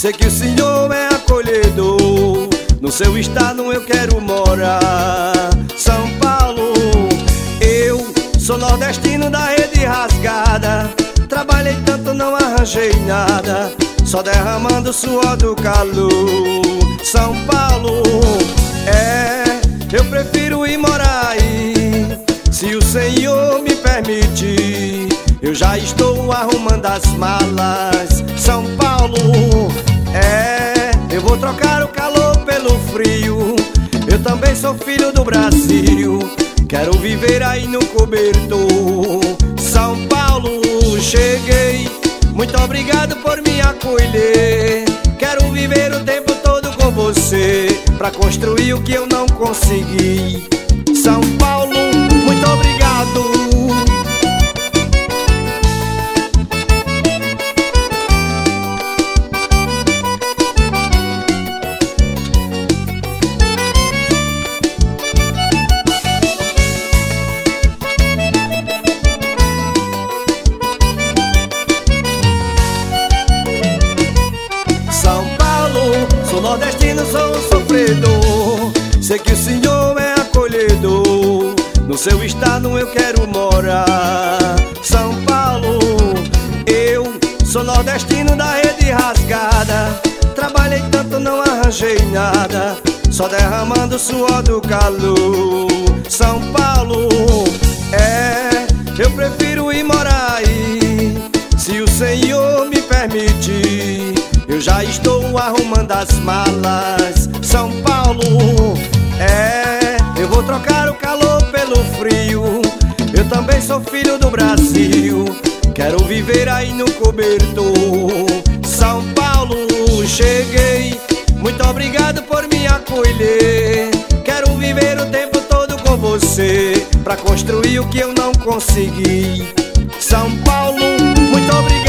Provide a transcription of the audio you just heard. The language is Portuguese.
sei que o Senhor é acolhedor. No seu estado eu quero morar. São Paulo, eu sou nordestino da rede rasgada. Trabalhei tanto, não arranjei nada, só derramando suor do calor. São Paulo, eu prefiro ir morar aí. Se o Senhor me permitir, eu já estou arrumando as malas. São Paulo, eu vou trocar o calor pelo frio. Eu também sou filho do Brasil, quero viver aí no cobertor. São Paulo, cheguei, muito obrigado por me acolher. Quero viver o tempo todo com você, pra construir o que eu não consegui. São Paulo, muito obrigado. Sou nordestino, sou um sofredor. Sei que o Senhor é acolhedor. No seu estado eu quero morar. São Paulo, eu sou nordestino da rede rasgada. Trabalhei tanto, não arranjei nada, só derramando suor do calor. São Paulo, eu prefiro ir morar aí. Se o Senhor me permitir, eu já estou arrumando as malas. São Paulo, eu vou trocar o calor pelo frio. Eu também sou filho do Brasil, quero viver aí no cobertor. São Paulo, cheguei, muito obrigado por me acolher. Quero viver o tempo todo com você, pra construir o que eu não consegui. São Paulo, muito obrigado.